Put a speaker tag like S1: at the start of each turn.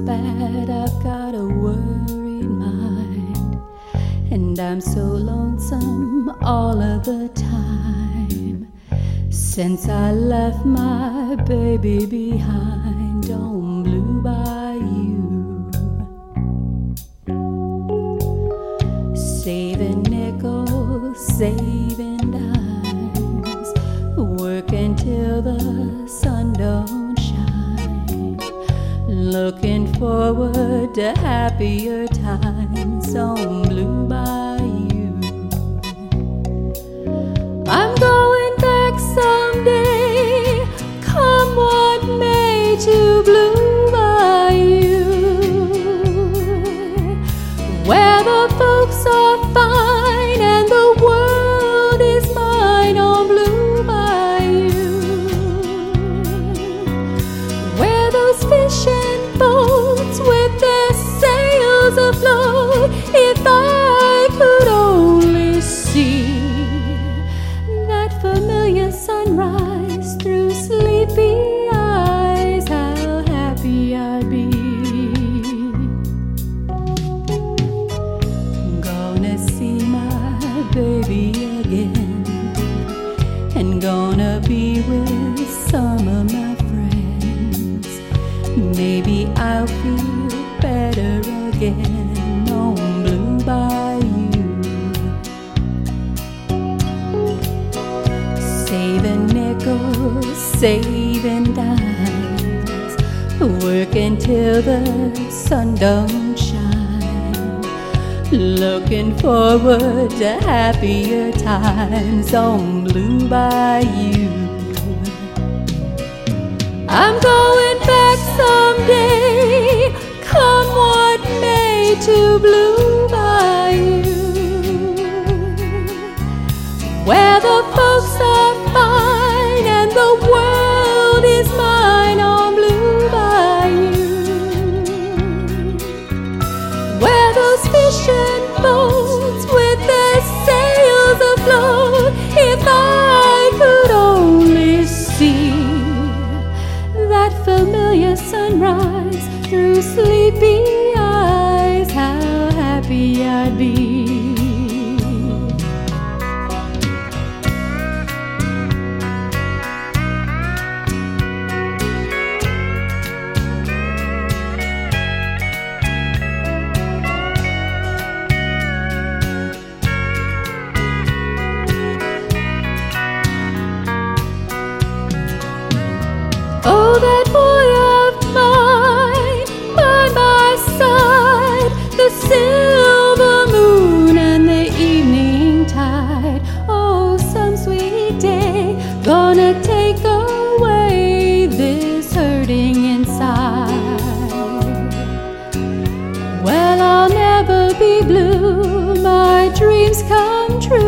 S1: bad, I've got a worried mind, and I'm so lonesome all of the time. Since I left my baby behind on Blue Bayou, saving nickels, saving dimes, working till the sun don't shine, looking forward to happier times on Blue Bayou. I'm going back someday, come what may, to Blue Bayou, where the folks are fine and the world is mine on Blue Bayou, where those fishing boats with their sails afloat, if I could only see that familiar sunrise through sleepy eyes, how happy I'd be. Gonna see my baby again, and gonna be with some of my friends. Maybe I'll feel better again on Blue Bayou, saving nickels, saving dimes, working till the sun don't shine, looking forward to happier times on Blue Bayou. I'm going back someday, come what may, to Blue Bayou, where the folks are fine and the world is mine on Blue Bayou, where those fishing boats with their sails afloat, if I could only see that familiar sunrise through sleepy eyes, how happy I'd be. Oh, that boy of mine by my side, the silver moon and the evening tide. Oh, some sweet day gonna take away this hurting inside. Well, I'll never be blue, my dreams come true